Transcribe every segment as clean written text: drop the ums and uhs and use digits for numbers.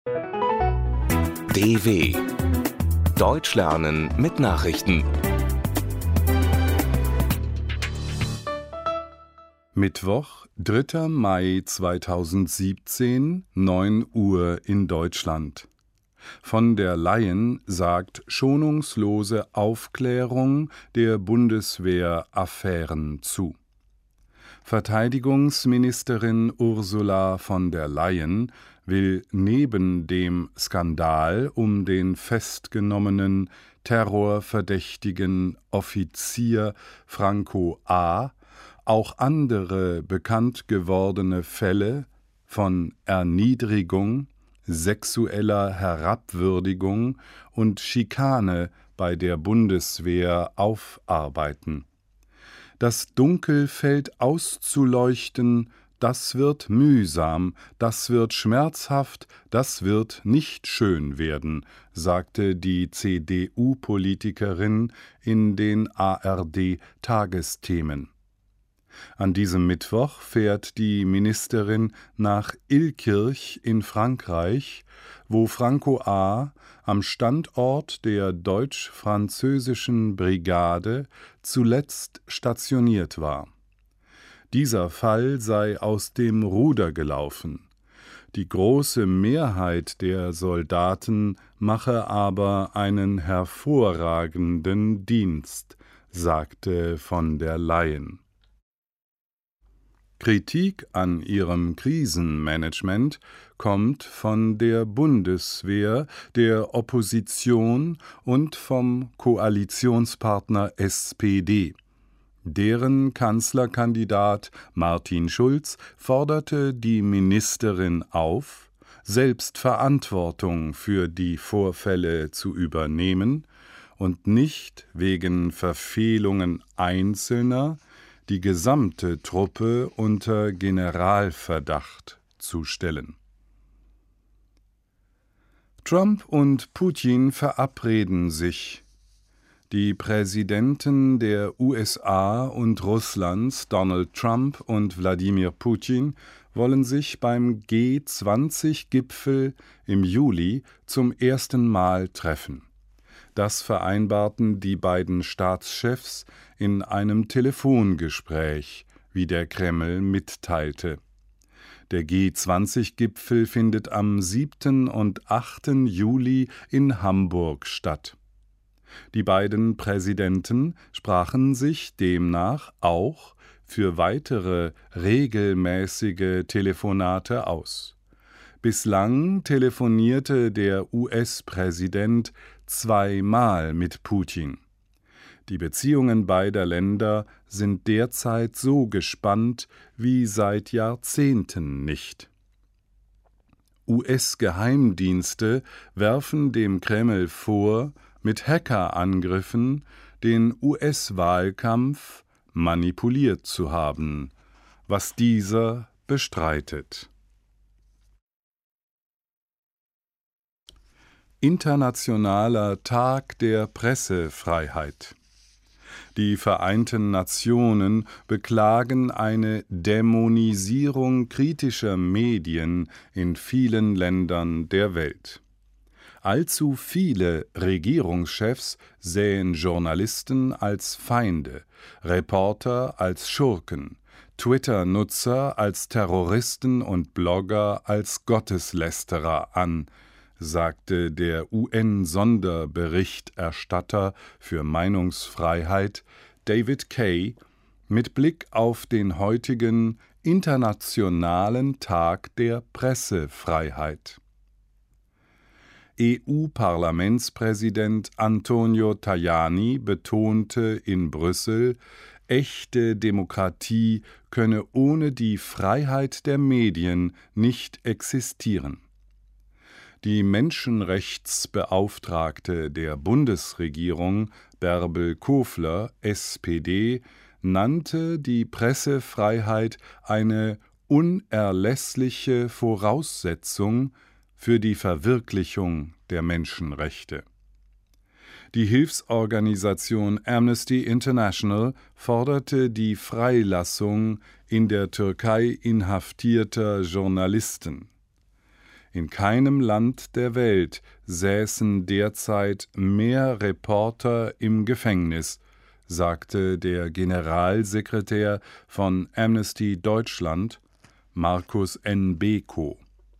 DW Deutsch lernen mit Nachrichten. Mittwoch, 3. Mai 2017, 9 Uhr in Deutschland. Von der Leyen sagt schonungslose Aufklärung der Bundeswehr-Affären zu. Verteidigungsministerin Ursula von der Leyen will neben dem Skandal um den festgenommenen terrorverdächtigen Offizier Franco A. auch andere bekannt gewordene Fälle von Erniedrigung, sexueller Herabwürdigung und Schikane bei der Bundeswehr aufarbeiten. Das Dunkelfeld auszuleuchten, das wird mühsam, das wird schmerzhaft, das wird nicht schön werden, sagte die CDU-Politikerin in den ARD-Tagesthemen. An diesem Mittwoch fährt die Ministerin nach Illkirch in Frankreich, wo Franco A. am Standort der deutsch-französischen Brigade zuletzt stationiert war. Dieser Fall sei aus dem Ruder gelaufen. Die große Mehrheit der Soldaten mache aber einen hervorragenden Dienst, sagte von der Leyen. Kritik an ihrem Krisenmanagement kommt von der Bundeswehr, der Opposition und vom Koalitionspartner SPD. Deren Kanzlerkandidat Martin Schulz forderte die Ministerin auf, selbst Verantwortung für die Vorfälle zu übernehmen und nicht wegen Verfehlungen Einzelner die gesamte Truppe unter Generalverdacht zu stellen. Trump und Putin verabreden sich. Die Präsidenten der USA und Russlands, Donald Trump und Wladimir Putin, wollen sich beim G20-Gipfel im Juli zum ersten Mal treffen. Das vereinbarten die beiden Staatschefs in einem Telefongespräch, wie der Kreml mitteilte. Der G20-Gipfel findet am 7. und 8. Juli in Hamburg statt. Die beiden Präsidenten sprachen sich demnach auch für weitere regelmäßige Telefonate aus. Bislang telefonierte der US-Präsident zweimal mit Putin. Die Beziehungen beider Länder sind derzeit so gespannt wie seit Jahrzehnten nicht. US-Geheimdienste werfen dem Kreml vor, mit Hackerangriffen den US-Wahlkampf manipuliert zu haben, was dieser bestreitet. Internationaler Tag der Pressefreiheit. Die Vereinten Nationen beklagen eine Dämonisierung kritischer Medien in vielen Ländern der Welt. Allzu viele Regierungschefs sähen Journalisten als Feinde, Reporter als Schurken, Twitter-Nutzer als Terroristen und Blogger als Gotteslästerer an, sagte der UN-Sonderberichterstatter für Meinungsfreiheit David Kay mit Blick auf den heutigen Internationalen Tag der Pressefreiheit. EU-Parlamentspräsident Antonio Tajani betonte in Brüssel, echte Demokratie könne ohne die Freiheit der Medien nicht existieren. Die Menschenrechtsbeauftragte der Bundesregierung, Bärbel Kofler, SPD, nannte die Pressefreiheit eine unerlässliche Voraussetzung für die Verwirklichung der Menschenrechte. Die Hilfsorganisation Amnesty International forderte die Freilassung in der Türkei inhaftierter Journalisten. In keinem Land der Welt säßen derzeit mehr Reporter im Gefängnis, sagte der Generalsekretär von Amnesty Deutschland, Markus N. Beko.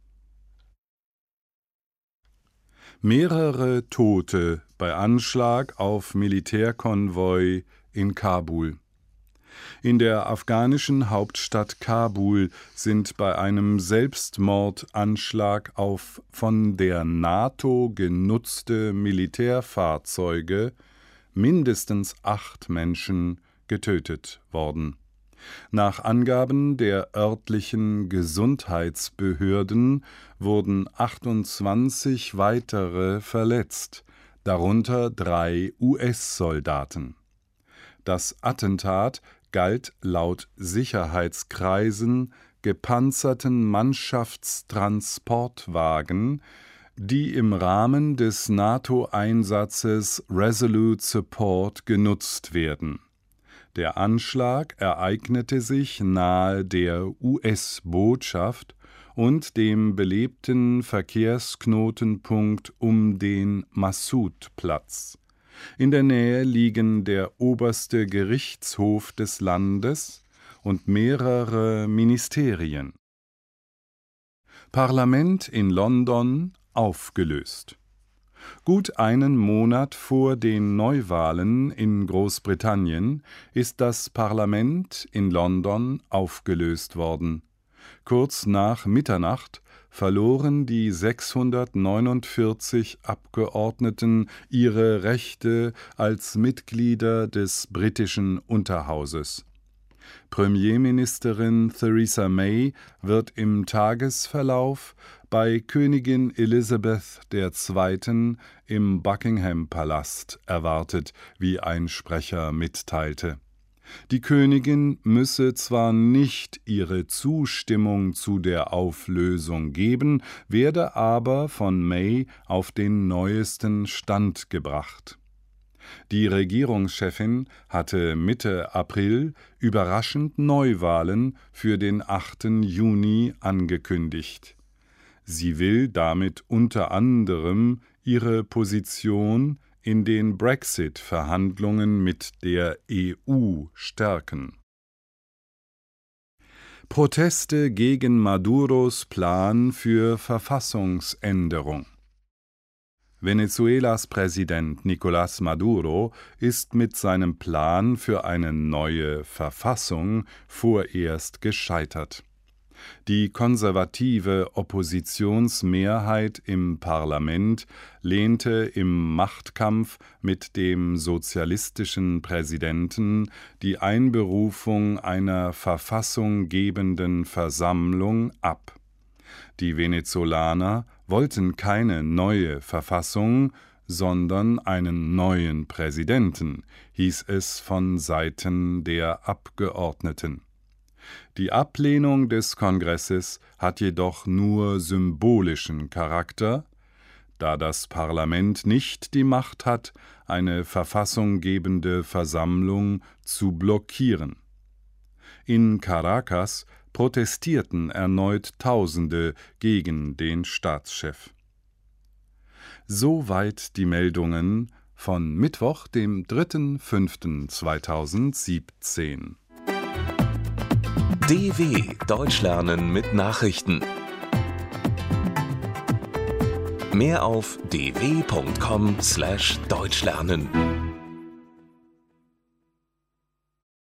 Mehrere Tote bei Anschlag auf Militärkonvoi in Kabul. In der afghanischen Hauptstadt Kabul sind bei einem Selbstmordanschlag auf von der NATO genutzte Militärfahrzeuge mindestens 8 Menschen getötet worden. Nach Angaben der örtlichen Gesundheitsbehörden wurden 28 weitere verletzt, darunter 3 US-Soldaten. Das Attentat galt laut Sicherheitskreisen gepanzerten Mannschaftstransportwagen, die im Rahmen des NATO-Einsatzes Resolute Support genutzt werden. Der Anschlag ereignete sich nahe der US-Botschaft und dem belebten Verkehrsknotenpunkt um den Massoud-Platz. In der Nähe liegen der oberste Gerichtshof des Landes und mehrere Ministerien. Parlament in London aufgelöst. Gut einen Monat vor den Neuwahlen in Großbritannien ist das Parlament in London aufgelöst worden. Kurz nach Mitternacht verloren die 649 Abgeordneten ihre Rechte als Mitglieder des britischen Unterhauses. Premierministerin Theresa May wird im Tagesverlauf bei Königin Elisabeth II. Im Buckingham-Palast erwartet, wie ein Sprecher mitteilte. Die Königin müsse zwar nicht ihre Zustimmung zu der Auflösung geben, werde aber von May auf den neuesten Stand gebracht. Die Regierungschefin hatte Mitte April überraschend Neuwahlen für den 8. Juni angekündigt. Sie will damit unter anderem ihre Position in den Brexit-Verhandlungen mit der EU stärken. Proteste gegen Maduros Plan für Verfassungsänderung. Venezuelas Präsident Nicolás Maduro ist mit seinem Plan für eine neue Verfassung vorerst gescheitert. Die konservative Oppositionsmehrheit im Parlament lehnte im Machtkampf mit dem sozialistischen Präsidenten die Einberufung einer verfassunggebenden Versammlung ab. Die Venezolaner wollten keine neue Verfassung, sondern einen neuen Präsidenten, hieß es von Seiten der Abgeordneten. Die Ablehnung des Kongresses hat jedoch nur symbolischen Charakter, da das Parlament nicht die Macht hat, eine verfassunggebende Versammlung zu blockieren. In Caracas protestierten erneut Tausende gegen den Staatschef. Soweit die Meldungen von Mittwoch, dem 3.5.2017. DW Deutsch lernen mit Nachrichten. Mehr auf dw.com/deutschlernen.